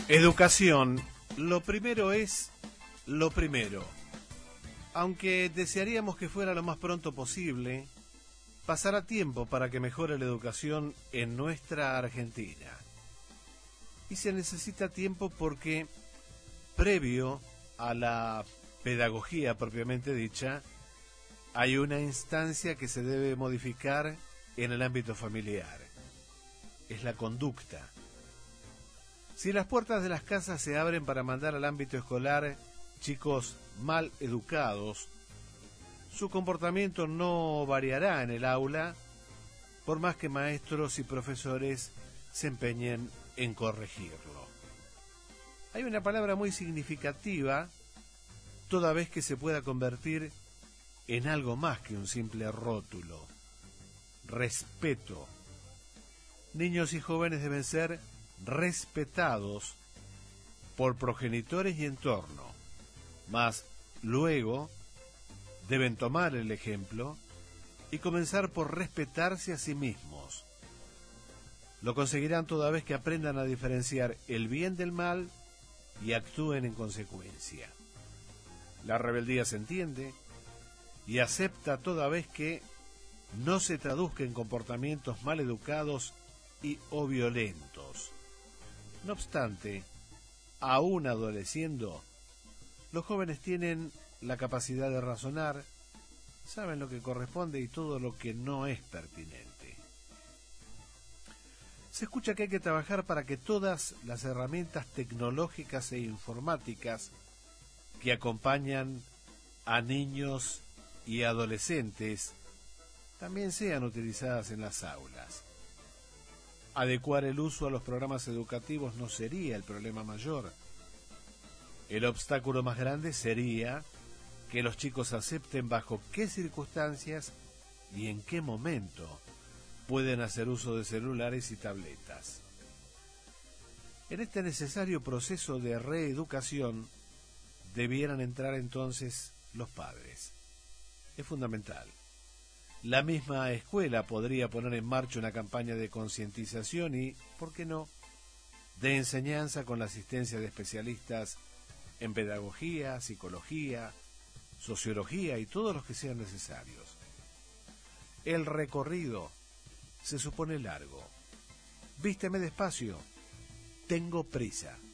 Educación, lo primero es lo primero. Aunque desearíamos que fuera lo más pronto posible, pasará tiempo para que mejore la educación en nuestra Argentina. Y se necesita tiempo porque, previo a la pedagogía propiamente dicha, hay una instancia que se debe modificar en el ámbito familiar. Es la conducta. Si las puertas de las casas se abren para mandar al ámbito escolar chicos mal educados, su comportamiento no variará en el aula, por más que maestros y profesores se empeñen en corregirlo. Hay una palabra muy significativa, toda vez que se pueda convertir en algo más que un simple rótulo: respeto. Niños y jóvenes deben ser respetados por progenitores y entorno, mas luego deben tomar el ejemplo y comenzar por respetarse a sí mismos. Lo conseguirán toda vez que aprendan a diferenciar el bien del mal y actúen en consecuencia. La rebeldía se entiende y acepta toda vez que no se traduzca en comportamientos mal educados y o violentos. No obstante, aún adoleciendo, los jóvenes tienen la capacidad de razonar, saben lo que corresponde y todo lo que no es pertinente. Se escucha que hay que trabajar para que todas las herramientas tecnológicas e informáticas que acompañan a niños y adolescentes también sean utilizadas en las aulas. Adecuar el uso a los programas educativos no sería el problema mayor. El obstáculo más grande sería que los chicos acepten bajo qué circunstancias y en qué momento pueden hacer uso de celulares y tabletas. En este necesario proceso de reeducación debieran entrar entonces los padres. Es fundamental. La misma escuela podría poner en marcha una campaña de concientización y, ¿por qué no?, de enseñanza con la asistencia de especialistas en pedagogía, psicología, sociología y todos los que sean necesarios. El recorrido se supone largo. Vísteme despacio, tengo prisa.